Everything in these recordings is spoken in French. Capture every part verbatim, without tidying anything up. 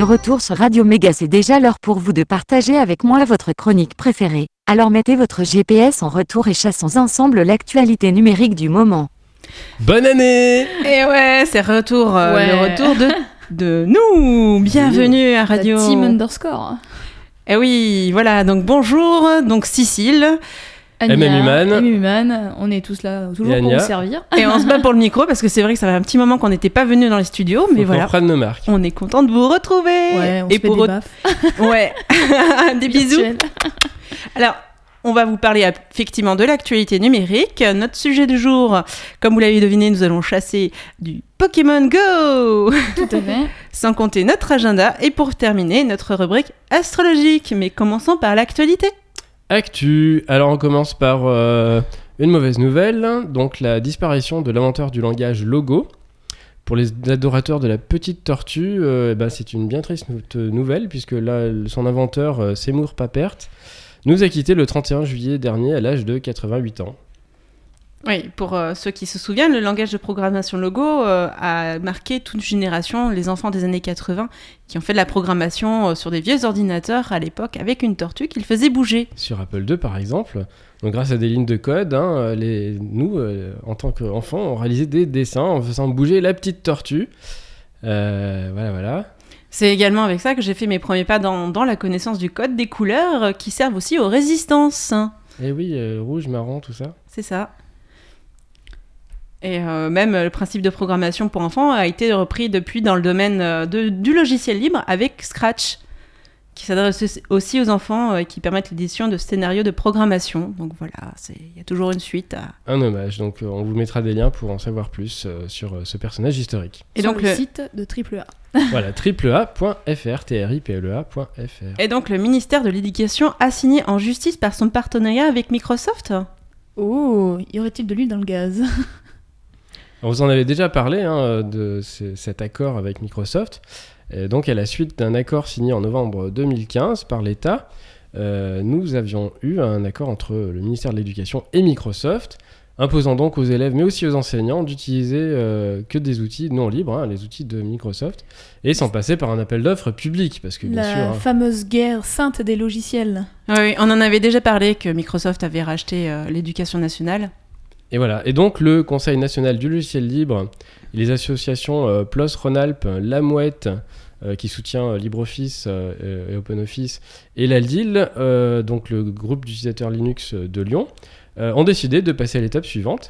De retour sur Radio Méga, c'est déjà l'heure pour vous de partager avec moi votre chronique préférée. Alors mettez votre G P S en retour et chassons ensemble l'actualité numérique du moment. Bonne année! Et ouais, c'est retour, euh, Ouais. le retour de, de nous. Bienvenue à Radio... La team underscore. Eh oui, voilà, donc bonjour, donc Cécile. Anya, M M Human. M M Human, on est tous là toujours Et pour Anya. vous servir. Et on se bat pour le micro parce que c'est vrai que ça fait un petit moment qu'on n'était pas venus dans les studios, mais Faut qu'on voilà. prenne nos marques. On est content de vous retrouver. Ouais, on Et se fait pour des re- baffes. Ouais, des bisous. Virtuels. Alors, on va vous parler effectivement de l'actualité numérique. Notre sujet du jour, comme vous l'avez deviné, nous allons chasser du Pokémon Go. Tout à fait. Sans compter notre agenda. Et pour terminer, notre rubrique astrologique. Mais commençons par l'actualité. Actu. Alors on commence par euh, une mauvaise nouvelle, donc la disparition de l'inventeur du langage Logo. Pour les adorateurs de la petite tortue, euh, eh ben, c'est une bien triste nou- nouvelle, puisque là, son inventeur, euh, Seymour Papert, nous a quitté le trente et un juillet dernier à l'âge de quatre-vingt-huit ans. Oui, pour euh, ceux qui se souviennent, le langage de programmation Logo euh, a marqué toute une génération, les enfants des années quatre-vingts, qui ont fait de la programmation euh, sur des vieux ordinateurs à l'époque avec une tortue qu'ils faisaient bouger. Sur Apple deux par exemple, donc grâce à des lignes de code, hein, les, nous, euh, en tant qu'enfants, on réalisait des dessins en faisant bouger la petite tortue. Euh, voilà, voilà. C'est également avec ça que j'ai fait mes premiers pas dans, dans la connaissance du code des couleurs euh, qui servent aussi aux résistances. Et oui, euh, rouge, marron, tout ça. C'est ça. Et euh, même euh, le principe de programmation pour enfants a été repris depuis dans le domaine euh, de, du logiciel libre avec Scratch, qui s'adresse aussi aux enfants et euh, qui permettent l'édition de scénarios de programmation. Donc voilà, c'est- il y a toujours une suite. À... Un hommage, donc euh, on vous mettra des liens pour en savoir plus euh, sur euh, ce personnage historique. Et Sur donc le, le... site de Triple A. Voilà, triple A point F R, T R I P L E A point F R. Et donc le ministère de l'Éducation a signé en justice par son partenariat avec Microsoft. Oh, y aurait-il de l'huile dans le gaz? On vous en avait déjà parlé hein, de ce- cet accord avec Microsoft. Et donc, à la suite d'un accord signé en novembre deux mille quinze par l'État, euh, nous avions eu un accord entre le ministère de l'Éducation et Microsoft, imposant donc aux élèves, mais aussi aux enseignants, d'utiliser euh, que des outils non libres, hein, les outils de Microsoft, et sans passer par un appel d'offres public, parce que bien La sûr... hein, fameuse guerre sainte des logiciels. Ah oui, on en avait déjà parlé que Microsoft avait racheté euh, l'éducation nationale. Et voilà. Et donc, le Conseil national du logiciel libre, et les associations euh, P L O S Rhône-Alpes, La Mouette, euh, qui soutient euh, LibreOffice euh, et OpenOffice, et l'A L D I L, euh, donc le groupe d'utilisateurs Linux de Lyon, euh, ont décidé de passer à l'étape suivante.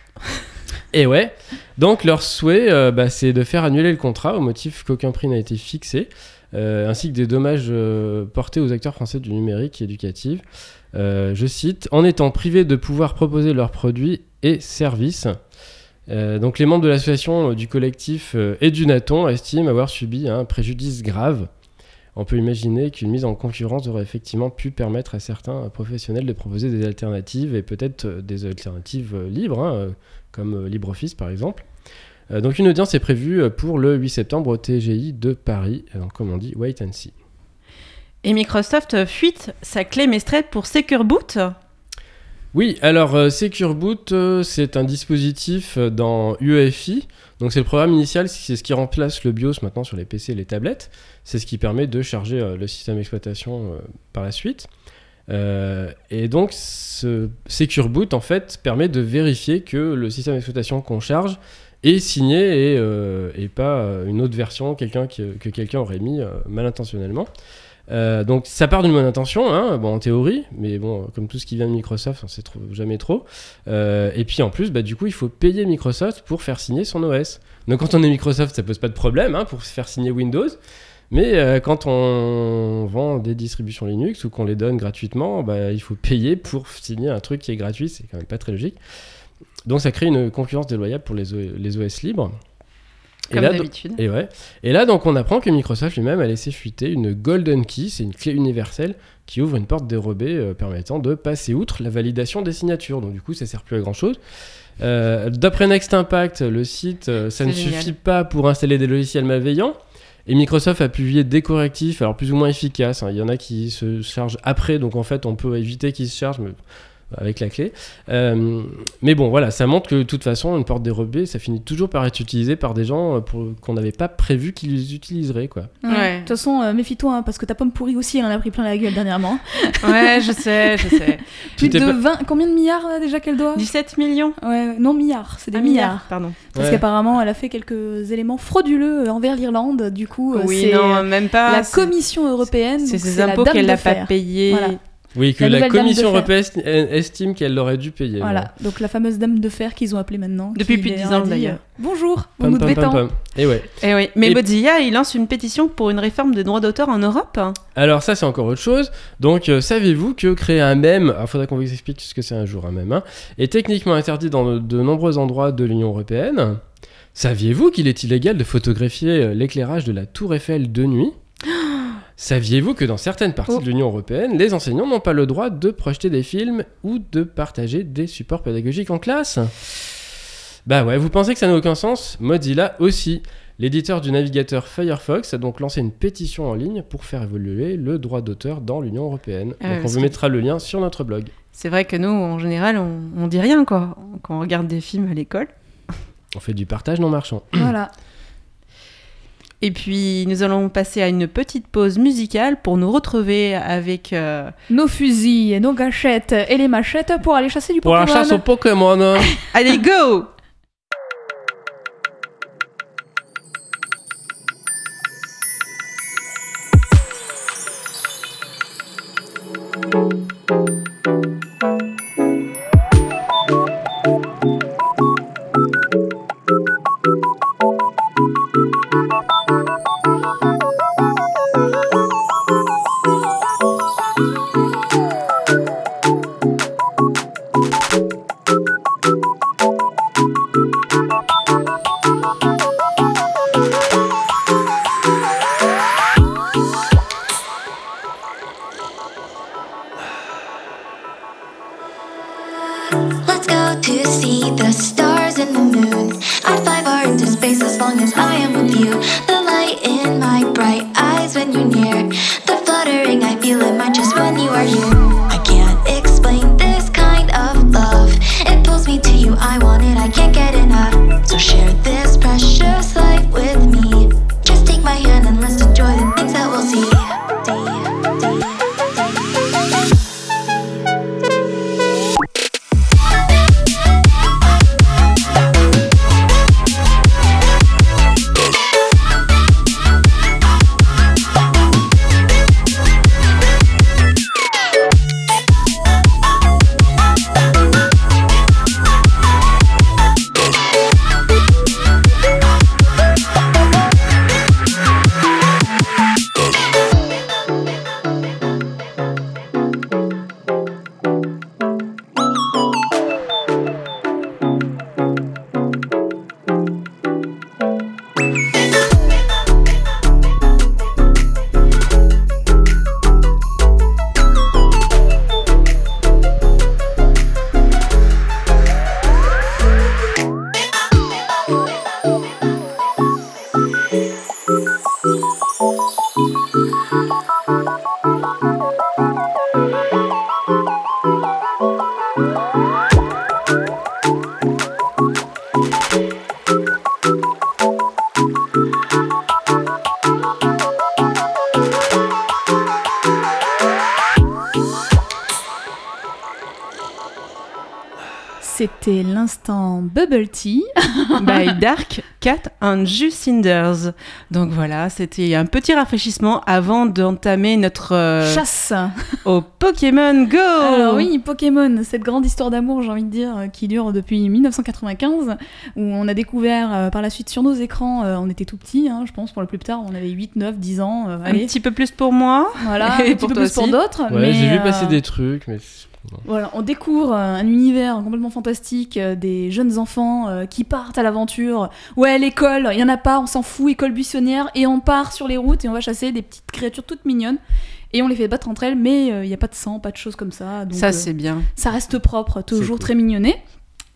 Et ouais. Donc, leur souhait, euh, bah, c'est de faire annuler le contrat au motif qu'aucun prix n'a été fixé, euh, ainsi que des dommages euh, portés aux acteurs français du numérique et éducatif. Euh, je cite, en étant privés de pouvoir proposer leurs produits et services. Euh, donc les membres de l'association, euh, du collectif euh, et du Naton estiment avoir subi un préjudice grave. On peut imaginer qu'une mise en concurrence aurait effectivement pu permettre à certains professionnels de proposer des alternatives et peut-être euh, des alternatives euh, libres, hein, euh, comme euh, LibreOffice par exemple. Euh, donc une audience est prévue euh, pour le huit septembre au T G I de Paris. Euh, Donc comme on dit, wait and see. Et Microsoft fuite sa clé Mestrel pour Secure Boot. Oui, alors euh, Secure Boot, euh, c'est un dispositif euh, dans U E F I. Donc c'est le programme initial, c'est ce qui remplace le BIOS maintenant sur les P C et les tablettes. C'est ce qui permet de charger euh, le système d'exploitation euh, par la suite. Euh, et donc ce Secure Boot en fait permet de vérifier que le système d'exploitation qu'on charge est signé et, euh, et pas euh, une autre version quelqu'un qui, que quelqu'un aurait mis euh, mal intentionnellement. Euh, donc ça part d'une bonne intention, hein, bon, en théorie, mais bon, comme tout ce qui vient de Microsoft, on sait trop, jamais trop. Euh, et puis en plus, bah, du coup, il faut payer Microsoft pour faire signer son O S. Donc quand on est Microsoft, ça pose pas de problème hein, pour faire signer Windows. Mais euh, quand on vend des distributions Linux ou qu'on les donne gratuitement, bah, il faut payer pour signer un truc qui est gratuit, c'est quand même pas très logique. Donc ça crée une concurrence déloyale pour les, o- les O S libres. Comme et là, d'habitude. Et, ouais. et là, donc, on apprend que Microsoft lui-même a laissé fuiter une Golden Key, c'est une clé universelle qui ouvre une porte dérobée euh, permettant de passer outre la validation des signatures. Donc, du coup, ça ne sert plus à grand-chose. Euh, d'après Next Impact, le site, euh, ça C'est ne génial. suffit pas pour installer des logiciels malveillants. Et Microsoft a publié des correctifs, alors plus ou moins efficaces. hein. Il y en a qui se chargent après, donc en fait, on peut éviter qu'ils se chargent. Mais avec la clé. Euh, mais bon, voilà, ça montre que de toute façon, une porte dérobée, ça finit toujours par être utilisé par des gens pour, qu'on n'avait pas prévu qu'ils les utiliseraient, quoi. Ouais. Ouais. De toute façon, euh, méfie-toi, hein, parce que ta pomme pourrie aussi, elle en a pris plein la gueule dernièrement. Ouais, je sais, je sais. Plus t'es de pas- vingt... Combien de milliards là, déjà qu'elle doit? dix-sept millions. Ouais, non, milliards, c'est des Un milliards. milliard, pardon. Parce Ouais. qu'apparemment, elle a fait quelques éléments frauduleux envers l'Irlande. Du coup, euh, Oui, c'est non, même pas. la c'est- Commission européenne. C'est donc ses c'est la impôts dame qu'elle de n'a pas fer. payés. Voilà. Oui, que La la, nouvelle dame Commission de fer. européenne est- estime qu'elle l'aurait dû payer. Voilà, donc la fameuse dame de fer qu'ils ont appelée maintenant. Depuis qui plus de leur dix a ans, dit, d'ailleurs. euh, Bonjour, vous Pam, nous pam, devez pam, tant. pam. Et ouais. Eh oui. Mais Et- Mozilla, il lance une pétition pour une réforme des droits d'auteur en Europe. Alors ça, c'est encore autre chose. Donc, euh, savez-vous que créer un mème, il faudra qu'on vous explique ce que c'est un jour un mème, hein, est techniquement interdit dans de, de nombreux endroits de l'Union européenne. Saviez-vous qu'il est illégal de photographier euh, l'éclairage de la Tour Eiffel de nuit? Saviez-vous que dans certaines parties Oh. de l'Union européenne, les enseignants n'ont pas le droit de projeter des films ou de partager des supports pédagogiques en classe? Bah ouais, vous pensez que ça n'a aucun sens? Mozilla aussi. L'éditeur du navigateur Firefox a donc lancé une pétition en ligne pour faire évoluer le droit d'auteur dans l'Union européenne. Ah ouais, donc on parce vous que- mettra le lien sur notre blog. C'est vrai que nous, en général, on, on dit rien, quoi. Quand on regarde des films à l'école. On fait du partage non marchand. Voilà. Et puis, nous allons passer à une petite pause musicale pour nous retrouver avec... euh, Nos fusils, nos gâchettes et les machettes pour aller chasser du Pour la Pokémon. chasse aux Pokémon, hein. Allez, go! Let's go to see the stars and the moon. I'd fly far into space as long as I am with you. The light in my bright eyes when you're near. The fluttering, I feel in my chest when you are here. I can't explain this kind of love. It pulls me to you, I want it, I can't get enough. So share this precious light with me. Just take my hand and let's enjoy the things that we'll see. C'était l'instant Bubble Tea. by Dark Cat and Ju Cinders. Donc voilà, c'était un petit rafraîchissement avant d'entamer notre euh, Chasse. au Pokémon Go. Alors oui, Pokémon, cette grande histoire d'amour, j'ai envie de dire, euh, qui dure depuis dix-neuf cent quatre-vingt-quinze, où on a découvert euh, par la suite sur nos écrans, euh, on était tout petits, hein, je pense, pour le plus tard, on avait huit, neuf, dix ans. euh, Un allez, petit peu plus pour moi. voilà, et un petit pour peu toi plus pour aussi. d'autres. Ouais, mais, j'ai vu euh, passer des trucs, mais... Voilà, on découvre euh, un univers complètement fantastique, euh, des jeunes enfants euh, qui partent à l'aventure. Ouais, l'école, il y en a pas, on s'en fout, école buissonnière, et on part sur les routes et on va chasser des petites créatures toutes mignonnes. Et on les fait battre entre elles, mais il n'y a pas de sang, pas de choses comme ça. Donc, Ça, euh, c'est bien. ça reste propre, toujours cool. très mignonné.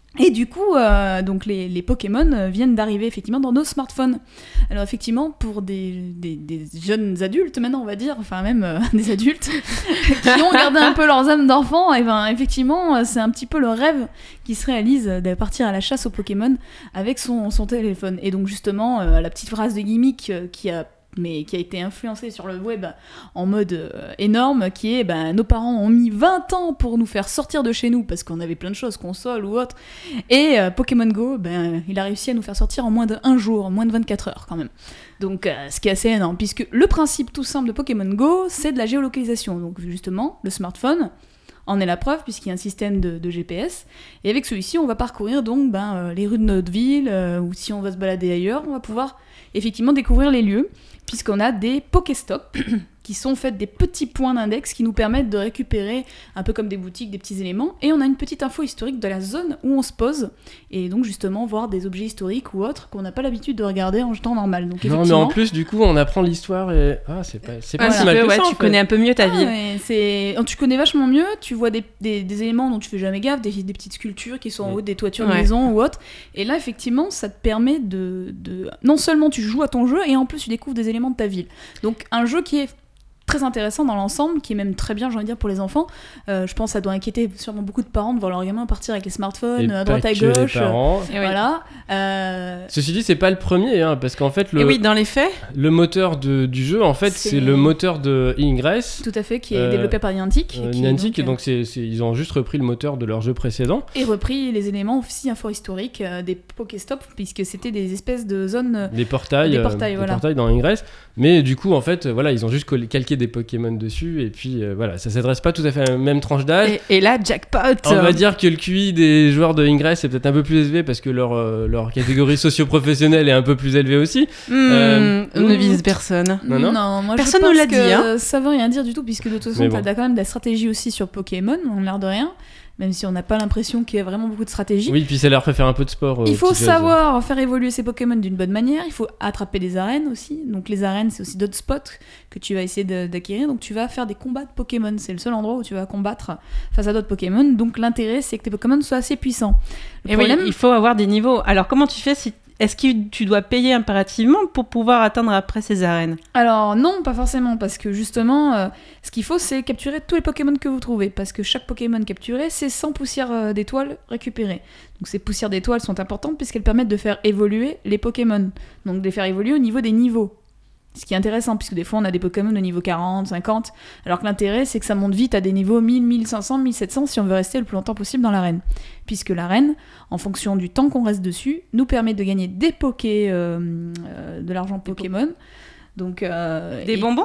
Et du coup, euh, donc les, les Pokémon euh, viennent d'arriver effectivement dans nos smartphones. Alors effectivement, pour des, des, des jeunes adultes maintenant, on va dire, enfin même euh, des adultes, qui ont gardé un peu leurs âmes d'enfants, et ben effectivement, euh, c'est un petit peu le rêve qui se réalise euh, de partir à la chasse aux Pokémon avec son, son téléphone. Et donc justement, euh, la petite phrase de gimmick euh, qui a mais qui a été influencé sur le web en mode euh, énorme, qui est ben, nos parents ont mis vingt ans pour nous faire sortir de chez nous parce qu'on avait plein de choses, console ou autre, et euh, Pokémon Go, ben, il a réussi à nous faire sortir en moins de un jour, moins de vingt-quatre heures quand même. Donc euh, ce qui est assez énorme, puisque le principe tout simple de Pokémon Go, c'est de la géolocalisation. Donc justement, le smartphone en est la preuve, puisqu'il y a un système de, de G P S, et avec celui-ci, on va parcourir donc ben, euh, les rues de notre ville, euh, ou si on va se balader ailleurs, on va pouvoir effectivement découvrir les lieux, puisqu'on a des Pokéstops qui sont en fait des petits points d'index qui nous permettent de récupérer, un peu comme des boutiques, des petits éléments, et on a une petite info historique de la zone où on se pose, et donc justement voir des objets historiques ou autres qu'on n'a pas l'habitude de regarder en temps normal. Donc, non, mais en plus, du coup, on apprend l'histoire et... Ah, c'est pas, c'est pas un si petit mal peu, que ouais, ça, en tu fait. connais un peu mieux ta Ah, ville. ouais, c'est... Tu connais vachement mieux, tu vois des, des, des éléments dont tu fais jamais gaffe, des, des petites sculptures qui sont en Oui. haut des toitures de Ouais. maisons ou autres, et là, effectivement, ça te permet de, de... Non seulement tu joues à ton jeu, et en plus tu découvres des éléments de ta ville. Donc un jeu qui est très intéressant dans l'ensemble, qui est même très bien, j'ai envie de dire, pour les enfants. Euh, je pense que ça doit inquiéter sûrement beaucoup de parents de voir leurs gamins partir avec les smartphones Et à droite pas à que les gauche. parents. Et oui. Voilà. Euh, Ceci dit, c'est pas le premier, hein, parce qu'en fait, le, Et oui, dans les faits, le moteur de, du jeu, en fait, C'est- c'est le moteur de Ingress. Tout à fait, qui est Euh, développé par Niantic. Euh, qui est Niantic, donc, euh, donc c'est, c'est- ils ont juste repris le moteur de leur jeu précédent. et repris les éléments aussi info-historiques euh, des Pokéstops, puisque c'était des espèces de zones. euh, Des portails, Des euh, portails, des voilà. portails dans Ingress. Mais du coup, en fait, euh, voilà, ils ont juste coll- calqué des Pokémon dessus. Et puis, euh, voilà, ça s'adresse pas tout à fait à la même tranche d'âge. et, et là, jackpot. On va dire que le Q I des joueurs de Ingress est peut-être un peu plus élevé parce que leur, euh, leur catégorie socio-professionnelle est un peu plus élevée aussi. Hmm, Euh, on ne ouh. vise personne. Non, non. moi Personne je nous pense l'a que dit, hein. ça veut rien dire du tout, puisque de toute façon, Mais t'as bon. t'as quand même de la stratégie aussi sur Pokémon, on a l'air de rien, même si on n'a pas l'impression qu'il y a vraiment beaucoup de stratégie. Oui, puis ça leur fait faire un peu de sport. euh, Il aux faut petits jeunes. savoir faire évoluer ces Pokémon d'une bonne manière, il faut attraper des arènes aussi. Donc les arènes, c'est aussi d'autres spots que tu vas essayer de- d'acquérir. Donc tu vas faire des combats de Pokémon, c'est le seul endroit où tu vas combattre face à d'autres Pokémon. Donc l'intérêt, c'est que tes Pokémon soient assez puissants. Le Et oui, problème, il faut avoir des niveaux. Alors, comment tu fais si... Est-ce que tu dois payer impérativement pour pouvoir atteindre après ces arènes? alors non, pas forcément, parce que justement, euh, ce qu'il faut, c'est capturer tous les Pokémon que vous trouvez, parce que chaque Pokémon capturé, c'est cent poussières euh, d'étoiles récupérées. Donc ces poussières d'étoiles sont importantes puisqu'elles permettent de faire évoluer les Pokémon, donc de les faire évoluer au niveau des niveaux. Ce qui est intéressant, puisque des fois on a des Pokémon de niveau quarante, cinquante, alors que l'intérêt c'est que ça monte vite à des niveaux mille, mille cinq cents, mille sept cents si on veut rester le plus longtemps possible dans l'arène. Puisque l'arène, en fonction du temps qu'on reste dessus, nous permet de gagner des Poké, euh, euh, de l'argent Pokémon. Donc, euh, Des et- bonbons?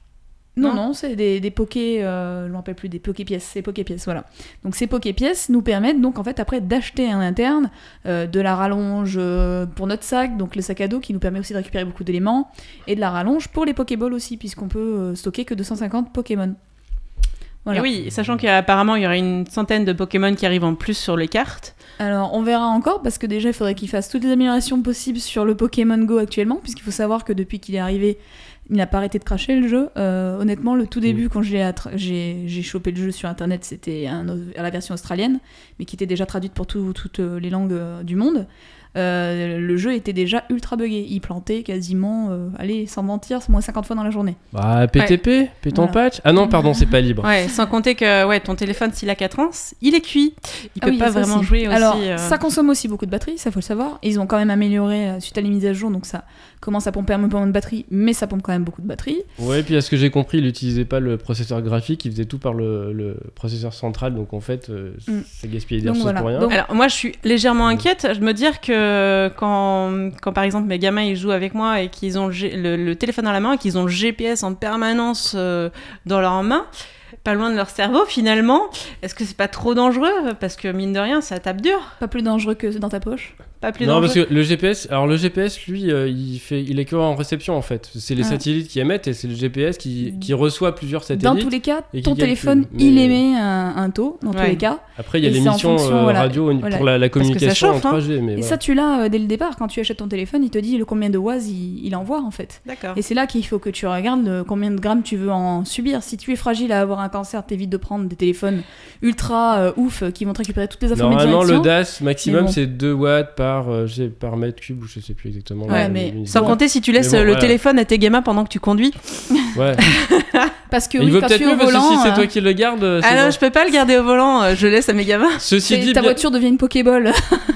Non, Non. non, c'est des, des Poké, euh, je ne me rappelle plus, des Poké-pièces, c'est Poké-pièces, voilà. Donc ces Poké-pièces nous permettent donc en fait après d'acheter en interne euh, de la rallonge euh, pour notre sac, donc le sac à dos qui nous permet aussi de récupérer beaucoup d'éléments, et de la rallonge pour les Pokéballs aussi, puisqu'on peut euh, stocker que deux cent cinquante Pokémon. Voilà. Et oui, sachant qu'apparemment il y aurait une centaine de Pokémon qui arrivent en plus sur les cartes. Alors on verra encore, parce que déjà il faudrait qu'ils fassent toutes les améliorations possibles sur le Pokémon Go actuellement, puisqu'il faut savoir que depuis qu'il est arrivé, il n'a pas arrêté de cracher le jeu. Euh, honnêtement, le tout début, quand je l'ai attra- j'ai, j'ai chopé le jeu sur internet, c'était un, la version australienne, mais qui était déjà traduite pour tout- toutes les langues euh, du monde. Euh, le jeu était déjà ultra buggé. Il plantait quasiment, euh, allez, sans mentir, moins cinquante fois dans la journée. Bah, P T P, péton Voilà. patch. Ah non, pardon, c'est pas libre. Ouais, sans compter que ouais, ton téléphone, s'il a quatre ans, il est cuit. Il Ah peut oui, pas ça vraiment aussi. jouer aussi. Alors, euh, ça consomme aussi beaucoup de batterie, ça faut le savoir. Et ils ont quand même amélioré euh, suite à les mises à jour, donc ça commence à pomper un peu moins de batterie, mais ça pompe quand même beaucoup de batterie. Ouais, puis à ce que j'ai compris, il n'utilisait pas le processeur graphique, il faisait tout par le, le processeur central, donc en fait, euh, Mm. ça gaspillait des Donc ressources voilà. pour rien. Donc- Alors moi je suis légèrement Mm. inquiète, je me dire que quand, quand par exemple mes gamins ils jouent avec moi et qu'ils ont le, G- le- le téléphone dans la main et qu'ils ont le G P S en permanence euh, dans leurs mains, pas loin de leur cerveau finalement, est-ce que c'est pas trop dangereux? Parce que mine de rien ça tape dur. Pas plus dangereux que dans ta poche. Pas plus Non, dangereux. parce que le G P S, alors le G P S, lui, euh, il fait, il est que en réception en fait. C'est les Ah. satellites qui émettent et c'est le G P S qui, qui reçoit plusieurs satellites. Dans tous les cas, et qui ton calcule, téléphone, mais- il émet un, un taux, dans tous Ouais. les cas. Après, il y a Et c'est en l'émission fonction, euh, voilà, radio au- voilà. pour la, la Parce que ça communication chauffe, en hein. trois G. Mais Et voilà. ça, tu l'as euh, dès le départ. Quand tu achètes ton téléphone, il te dit le combien de watts il, il envoie, en fait. D'accord. Et c'est là qu'il faut que tu regardes le- combien de grammes tu veux en subir. Si tu es fragile à avoir un cancer, t'évites de prendre des téléphones ultra euh, ouf euh, qui vont te récupérer toutes les informations. Normalement, le D A S maximum, Mais bon. c'est deux watts par, euh, G- par mètre cube, ou je sais plus exactement. Ouais, la- mais l'unité. Sans Bon. compter si tu laisses Mais bon, le voilà. téléphone à tes gamins pendant que tu conduis. Ouais. Parce que Et oui, il vaut quand peut-être tu es au mieux parce que volant, si c'est euh, toi qui le gardes. euh, c'est Ah non, bon. je peux pas le garder au volant, euh, je laisse à mes gamins. Ceci c'est- dit, ta bien... voiture devient une Pokéball.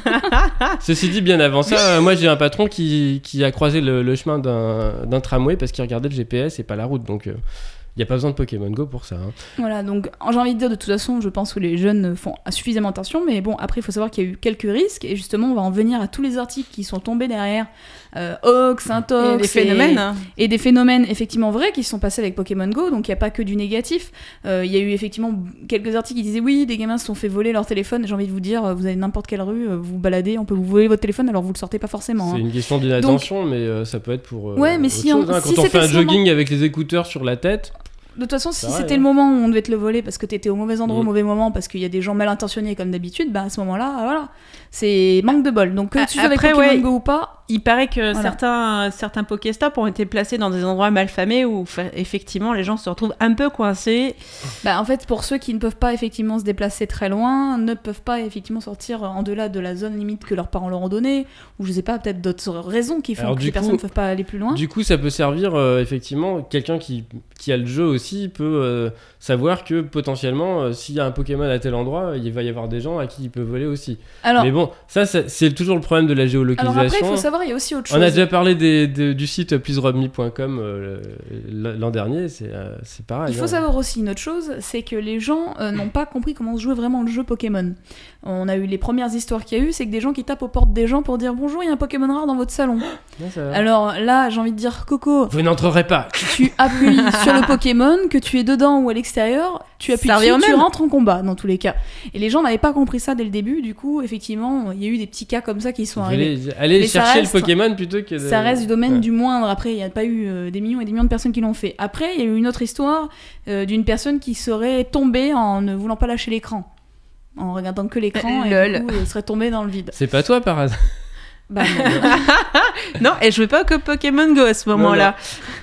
Ceci dit, bien avant ça, euh, moi j'ai un patron qui, qui a croisé le, le chemin d'un, d'un tramway parce qu'il regardait le G P S et pas la route. Donc il n'y a pas besoin de Pokémon Go pour ça. hein. Voilà, donc j'ai envie de dire de toute façon, je pense que les jeunes font suffisamment attention, mais bon, après il faut savoir qu'il y a eu quelques risques, et justement on va en venir à tous les articles qui sont tombés derrière, euh, Hoax, Intox, Et les phénomènes. hein. et des phénomènes effectivement vrais qui se sont passés avec Pokémon Go, donc il n'y a pas que du négatif. Euh, Il y a eu effectivement quelques articles qui disaient oui, des gamins se sont fait voler leur téléphone, j'ai envie de vous dire, vous allez n'importe quelle rue, euh, vous vous baladez, on peut vous voler votre téléphone alors vous le sortez pas forcément. C'est hein. une question d'inattention, mais euh, ça peut être pour. euh, Ouais, mais autre si chose, on- hein. si Quand on fait c'était un ce moment- jogging avec les écouteurs sur la tête. De toute façon, si Pareil, c'était hein. le moment où on devait te le voler parce que t'étais au mauvais endroit, Mm. au mauvais moment, parce qu'il y a des gens mal intentionnés comme d'habitude, bah à ce moment-là, voilà, c'est manque de bol. Donc que A- tu sois avec après, Pokémon ouais. Go ou pas, Il paraît que Voilà. certains, certains Pokéstops ont été placés dans des endroits malfamés où fa- effectivement les gens se retrouvent un peu coincés. bah en fait pour ceux qui ne peuvent pas effectivement se déplacer très loin, ne peuvent pas effectivement sortir en delà de la zone limite que leurs parents leur ont donnée, ou je sais pas, peut-être d'autres raisons qui font Alors, que du les coup- personnes ne peuvent pas aller plus loin. Du coup, ça peut servir euh, effectivement. Quelqu'un qui, qui a le jeu aussi peut euh, savoir que potentiellement, euh, s'il y a un Pokémon à tel endroit, il va y avoir des gens à qui il peut voler aussi. Alors, Mais bon, ça, ça, c'est toujours le problème de la alors géolocalisation. après il faut savoir, il y a aussi autre chose. On a déjà parlé des, des- du site please rob me point com euh, le- l'an dernier, c'est euh, c'est pareil. Il faut hein. savoir aussi une autre chose, c'est que les gens euh, n'ont pas compris comment se jouait vraiment le jeu Pokémon. On a eu les premières histoires qu'il y a eu, c'est que des gens qui tapent aux portes des gens pour dire bonjour, il y a un Pokémon rare dans votre salon. Non, ça va. Alors là, j'ai envie de dire Coco, Vous n'entrerez pas. tu appuies sur le Pokémon, que tu es dedans ou à l'extérieur, tu appuies Ça revient dessus, au tu même. rentres en combat dans tous les cas. Et les gens n'avaient pas compris ça dès le début, du coup, effectivement, il y a eu des petits cas comme ça qui sont arrivés. Allez, allez Mais ça chercher reste- le Pokémon plutôt que de... Ça reste du domaine Ouais. du moindre. Après, il n'y a pas eu euh, des millions et des millions de personnes qui l'ont fait. Après, il y a eu une autre histoire euh, d'une personne qui serait tombée en ne voulant pas lâcher l'écran. En regardant que l'écran, et Lol. du coup, elle serait tombée dans le vide. C'est pas toi par hasard. Bah, non. Non, et je jouais pas que Pokémon Go à ce moment-là.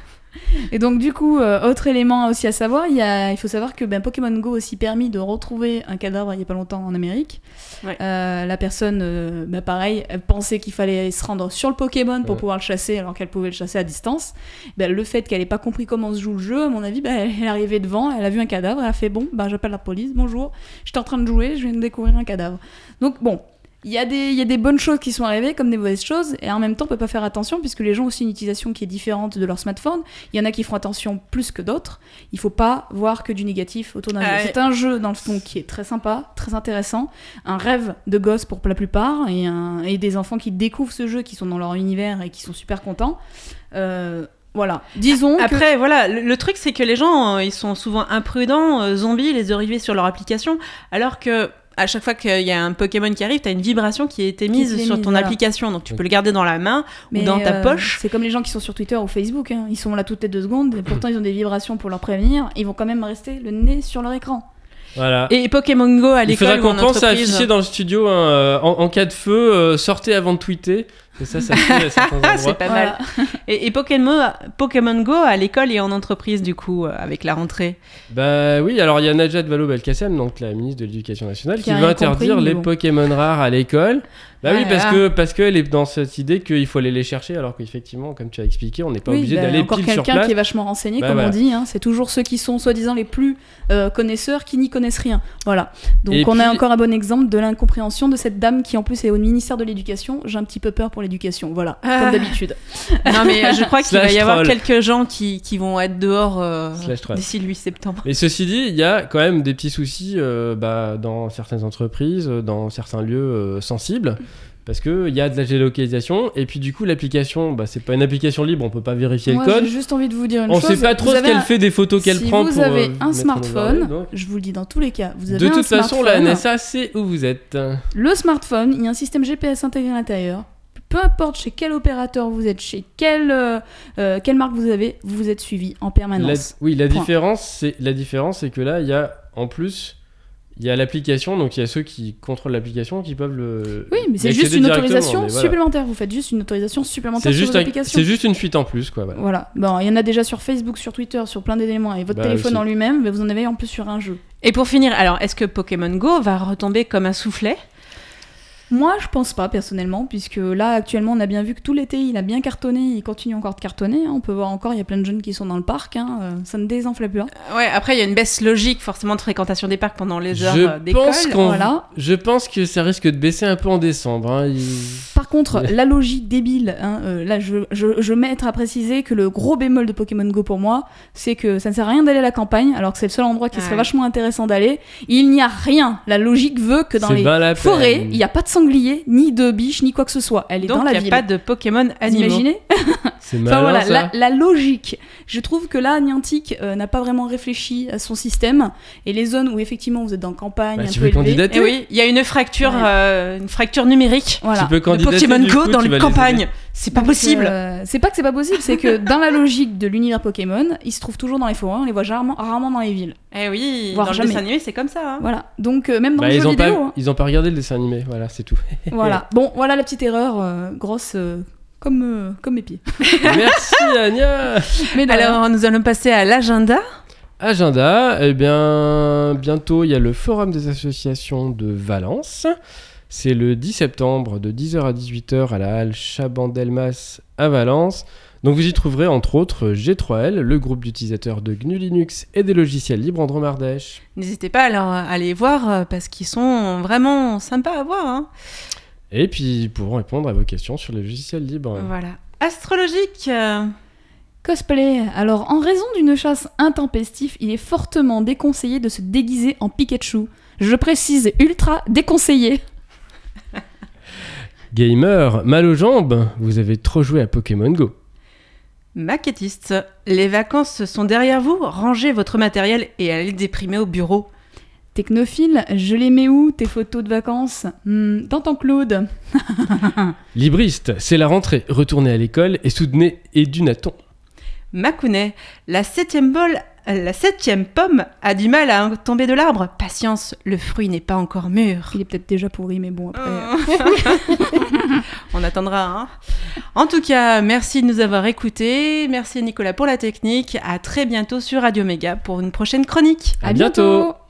Et donc, du coup, euh, autre élément aussi à savoir, il, y a, il faut savoir que ben, Pokémon Go a aussi permis de retrouver un cadavre il y a pas longtemps en Amérique. Ouais. Euh, la personne, euh, bah, pareil, elle pensait qu'il fallait se rendre sur le Pokémon pour Ouais. pouvoir le chasser alors qu'elle pouvait le chasser à distance. Ben, le fait qu'elle ait pas compris comment se joue le jeu, à mon avis, ben, elle est arrivée devant, elle a vu un cadavre, elle a fait bon, ben, j'appelle la police, bonjour, j'étais en train de jouer, je viens de découvrir un cadavre. Donc bon. Il y, a des, il y a des bonnes choses qui sont arrivées comme des mauvaises choses, et en même temps on peut pas faire attention puisque les gens ont aussi une utilisation qui est différente de leur smartphone. Il y en a qui font attention plus que d'autres. Il faut pas voir que du négatif autour d'un Ah jeu. ouais. C'est un jeu dans le fond qui est très sympa, très intéressant, un rêve de gosse pour la plupart, et, un, et des enfants qui découvrent ce jeu, qui sont dans leur univers et qui sont super contents. Euh, voilà, disons que... Après, voilà, le, le truc c'est que les gens, euh, ils sont souvent imprudents, euh, zombies, les yeux rivés sur leur application, alors que à chaque fois qu'il y a un Pokémon qui arrive, t'as une vibration qui a été Qui mise te l'est sur mise, ton voilà. application, donc tu peux le garder dans la main ou dans ta euh, poche. C'est comme les gens qui sont sur Twitter ou Facebook, hein. Ils sont là toutes les deux secondes, et pourtant ils ont des vibrations pour leur prévenir, ils vont quand même rester le nez sur leur écran. Voilà. Et Pokémon Go à Il faudra l'école ou en qu'on pense à entreprise. afficher dans le studio hein, euh, en, en cas de feu, euh, sortez avant de tweeter. Et ça, ça fait à certains endroits. C'est pas mal. Et, et Pokémon, Pokémon Go à l'école et en entreprise, du coup, euh, avec la rentrée. Bah oui, alors il y a Najat Vallaud-Belkacem, donc la ministre de l'Éducation nationale, Qui qui, a veut rien interdire compris, mais les bon. Pokémon rares à l'école. Bah oui, Ah parce là. que parce qu'elle est dans cette idée qu'il faut aller les chercher, alors qu'effectivement, comme tu as expliqué, on n'est pas Oui, obligé bah, d'aller encore pile sur quelqu'un place. qui est vachement renseigné, Bah, comme voilà. on dit. Hein. C'est toujours ceux qui sont soi-disant les plus euh, connaisseurs qui n'y connaissent rien. Voilà. Donc Et on a puis- encore un bon exemple de l'incompréhension de cette dame qui en plus est au ministère de l'Éducation. J'ai un petit peu peur pour l'éducation. Voilà, Ah. comme d'habitude. Non, mais euh, je crois qu'il va Slash y avoir troll. quelques gens qui, qui vont être dehors euh, Slash troll. d'ici le huit septembre. Mais ceci dit, il y a quand même des petits soucis euh, bah, dans certaines entreprises, dans certains lieux euh, sensibles. Parce qu'il y a de la géolocalisation, et puis du coup, l'application, bah, c'est pas une application libre, on peut pas vérifier Moi, le code. j'ai juste envie de vous dire une On chose. sait pas trop Vous ce avez qu'elle un- fait des photos qu'elle si prend vous pour. avez euh, un mettre en smartphone, overlay, donc. je vous le dis dans tous les cas, vous avez De un toute façon, la smartphone. N S A sait où vous êtes. Le smartphone, il y a un système G P S intégré à l'intérieur. Peu importe chez quel opérateur vous êtes, chez quelle, euh, euh, quelle marque vous avez, vous êtes suivi en La- permanence. Oui, la Point. différence, c'est la différence, c'est que là, il y a en plus, il y a l'application, donc il y a ceux qui contrôlent l'application qui peuvent le. Oui, mais c'est y juste accéder une directement, autorisation mais voilà. supplémentaire. Vous faites juste une autorisation supplémentaire C'est sur juste, vos un- applications. c'est juste une fuite en plus, quoi. Voilà. Voilà. Bon, il y en a déjà sur Facebook, sur Twitter, sur plein d'éléments. Et votre Bah, téléphone aussi. en lui-même, mais vous en avez en plus sur un jeu. Et pour finir, alors est-ce que Pokémon Go va retomber comme un soufflet ? Moi, je pense pas personnellement, puisque là, actuellement, on a bien vu que tout l'été, il a bien cartonné, il continue encore de cartonner. hein. On peut voir encore, il y a plein de jeunes qui sont dans le parc, hein, euh, ça ne désenfle plus. hein. Ouais, après il y a une baisse logique forcément de fréquentation des parcs pendant les heures Je euh, d'école. pense qu'on- Voilà. Je pense que ça risque de baisser un peu en décembre. hein. Il- Par contre, la logique débile, hein, euh, là, je, je, je mets à préciser que le gros bémol de Pokémon Go pour moi, c'est que ça ne sert à rien d'aller à la campagne, alors que c'est le seul endroit qui serait Ouais. vachement intéressant d'aller. Il n'y a rien. La logique veut que dans C'est les ben la forêts, peine. il n'y a pas de sanglier, ni de biche, ni quoi que ce soit. Elle est Donc dans il la n'y a ville. pas de Pokémon Vous animaux. imaginez C'est malin, Enfin voilà, ça. la, la logique. Je trouve que là, Niantic euh, n'a pas vraiment réfléchi à son système. Et les zones où effectivement vous êtes dans la campagne, Bah, un tu peu peux élevée, candidater. Et oui, il y a une fracture, Ouais. euh, une fracture numérique voilà. Tu peux de candidater. Pokémon du Go coup, dans tu les vas les campagnes. aider. C'est pas Donc, possible. euh, c'est pas que c'est pas possible, c'est que dans la logique de l'univers Pokémon, ils se trouvent toujours dans les forêts, on les voit rarement, rarement dans les villes. Eh oui, Voire dans le jamais. dessin animé, c'est comme ça. hein. Voilà. Donc euh, même dans Bah, les ils jeux ont vidéo. pas, hein. ils ont pas regardé le dessin animé. Voilà, c'est tout. Voilà. Bon, voilà la petite erreur euh, grosse euh, comme euh, comme mes pieds. Merci Anya. Mais de rien. Alors nous allons passer à l'agenda. Agenda, eh bien, bientôt il y a le forum des associations de Valence. C'est le dix septembre de dix heures à dix-huit heures à la halle Chabandelmas à Valence. Donc vous y trouverez entre autres G trois L, le groupe d'utilisateurs de G N U Linux et des logiciels libres en Dromardèche. N'hésitez pas à, leur- à les voir euh, parce qu'ils sont vraiment sympas à voir. hein. Et puis ils pourront répondre à vos questions sur les logiciels libres. Voilà. Astrologique. euh, Cosplay. Alors, en raison d'une chasse intempestive, il est fortement déconseillé de se déguiser en Pikachu. Je précise, ultra déconseillé. Gamer, mal aux jambes, vous avez trop joué à Pokémon Go. Maquettiste. Les vacances sont derrière vous. Rangez votre matériel et allez déprimer au bureau. Technophile, je les mets où, tes photos de vacances Hmm, Dans ton cloud. Libriste, c'est la rentrée, retournez à l'école et soutenez Edunaton. Macounet. La septième bol, euh, la septième pomme a du mal à tomber de l'arbre. Patience, le fruit n'est pas encore mûr. Il est peut-être déjà pourri, mais bon, après... On attendra. Hein. En tout cas, merci de nous avoir écoutés. Merci Nicolas pour la technique. À très bientôt sur Radio Méga pour une prochaine chronique. À bientôt.